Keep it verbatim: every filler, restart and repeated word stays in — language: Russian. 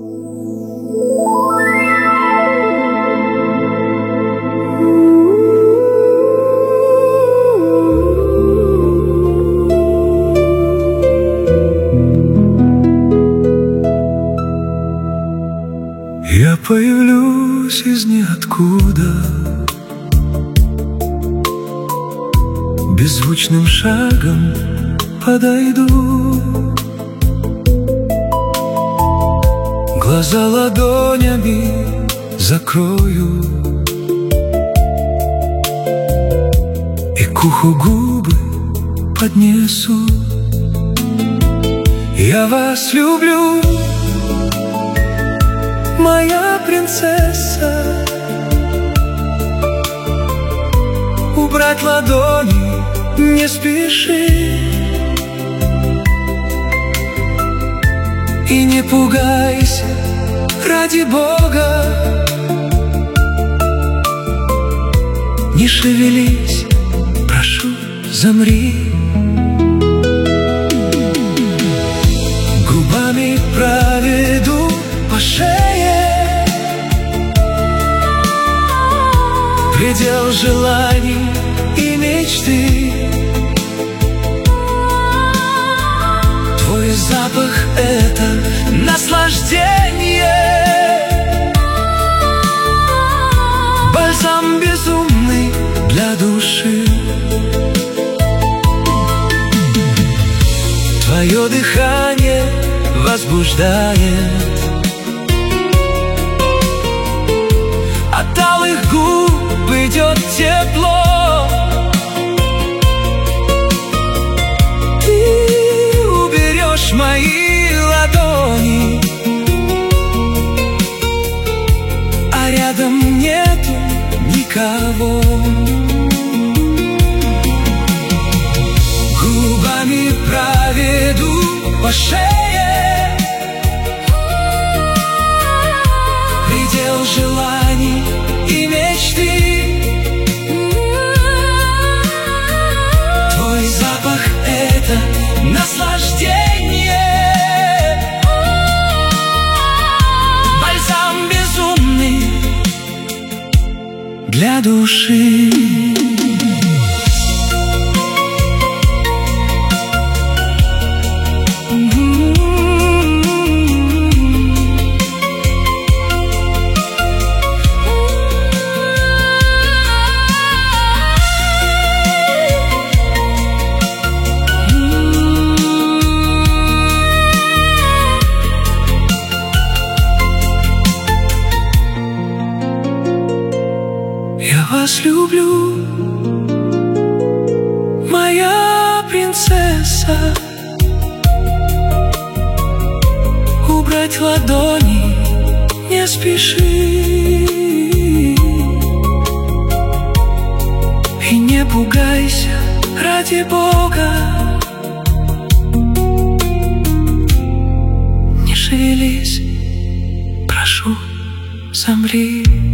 Я появлюсь из ниоткуда, беззвучным шагом подойду, глаза ладонями закрою и к уху губы поднесу. Я вас люблю, моя принцесса. Убрать ладони не спеши и не пугайся, ради Бога. Не шевелись, прошу, замри. Губами проведу по шее, предел желаний и мечты. Твой запах — это наслаждение, бальзам безумный для души. Твое дыхание возбуждает, от алых губ идет тепло. Ты уберешь мои ладони, а рядом нету никого. Губами проведу по шее, предел желаний и мечты. Твой запах — это наслаждение, бальзам безумный для души. Я вас люблю, моя принцесса. Убрать ладони не спеши и не пугайся, ради Бога. Не шевелись, прошу, замри.